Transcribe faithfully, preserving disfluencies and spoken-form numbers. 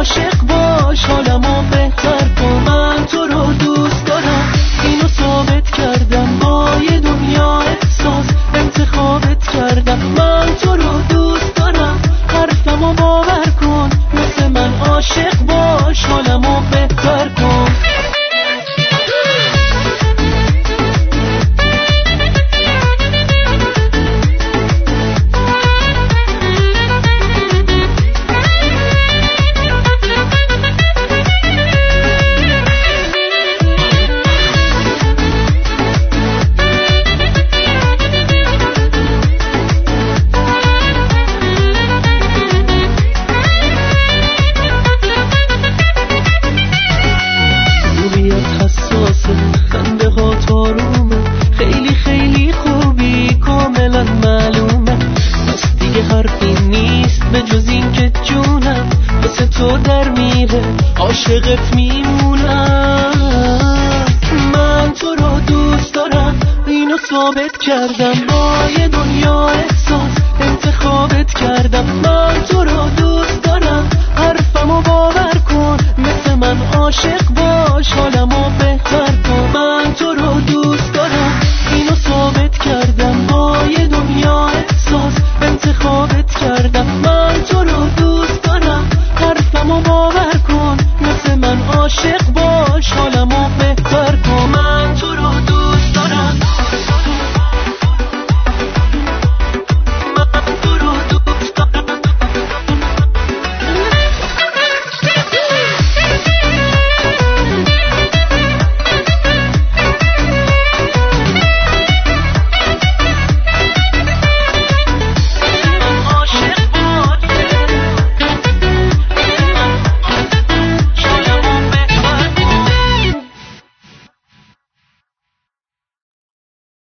عاشق باش، حالمو بهتر کن. من تو رو دوست دارم، اینو ثابت کردم با یه دنیا احساس. انتخابت کردم، من تو رو دوست دارم، حرفمو باور کن. مثل من عاشق باش، حالمو بهتر کن. خنده ها تارومه، خیلی خیلی خوبی، کاملا معلومه. بس دیگه حرفی نیست به جز این که جونم واسه تو در میره، عاشقت میمونم. من تو رو دوست دارم، اینو ثابت کردم با یه دنیا احساس. انتخابت کردم، من تو رو دوست دارم، حرفمو با